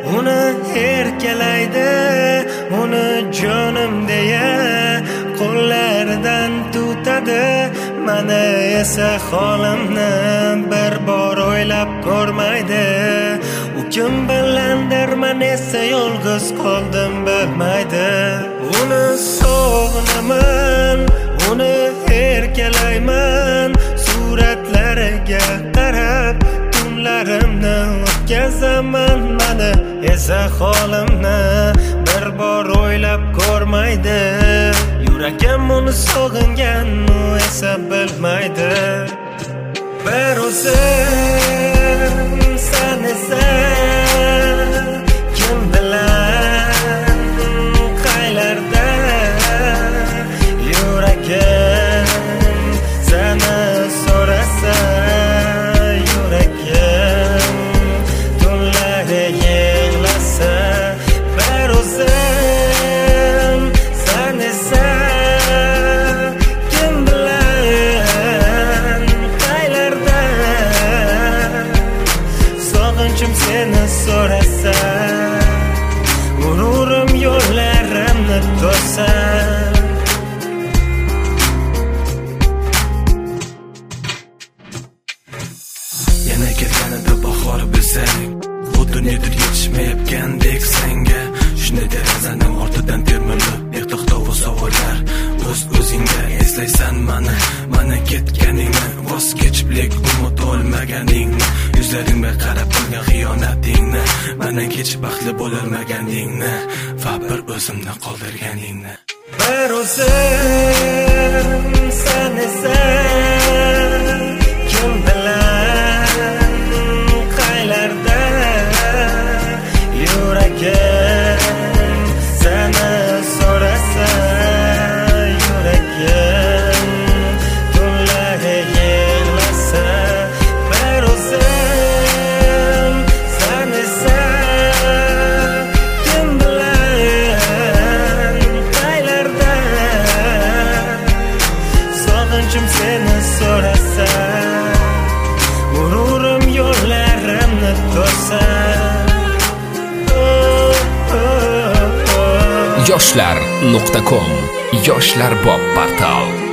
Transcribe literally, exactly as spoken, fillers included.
uni erkalaydi, uni jonim deya qo'llaridan tutadi. Mana esa holimni bir bor o'ylab ko'rmaydi. U kim bilandir, men esa yolg'iz qoldim bilmaydi. Uni sog'inaman, uni erkalayman, suratlariga qarab tunlarimni o'tkazaman. Mana esa holimni bir bor o'ylab ko'rmaydi. Yuragim uni sog'ingan, u esa bilmaydi. Bir o'zim sen esa kim bilan qaylarda, yuragim seni so'rasa, yuragim tunlari yig'lasa. Bir o'zim sen esa kim bilan qaylarda, sog'inchim seni so'rasa, g'ururim yo'llarimni to'sa. Yana kelganida bahor bilsang, xuddi nedir yetishmayotgandek senga. Shunday derazaning ortidan termilib beto'xtov savollar o'z o'zingga. Eslaysan mani, mana ketganingni, voz kechiblik umid olmaganingni, yuzlaringga qarab qilgan xiyonatingni, mana kech baxtli bo'lolmaganingni va bir o'zimni qoldirganingni. Bir o'zim sen esa kim bilan qaylarda, yuragim seni so'rasa, yuragim tunlari yig'lasa. Bir o'zim sen esa kim bilan qaylarda, sog'inchim seni so'rasa, g'ururim yo'llarimni to'sa. yoshlar nuqta com yoshlar bob portal.